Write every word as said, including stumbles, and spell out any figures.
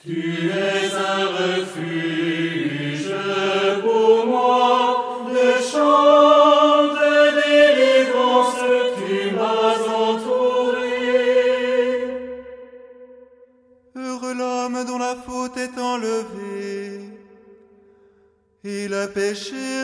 Tu es un refuge pour moi, de chants de délivrance, tu m'as entouré. Heureux l'homme dont la faute est enlevée, et le péché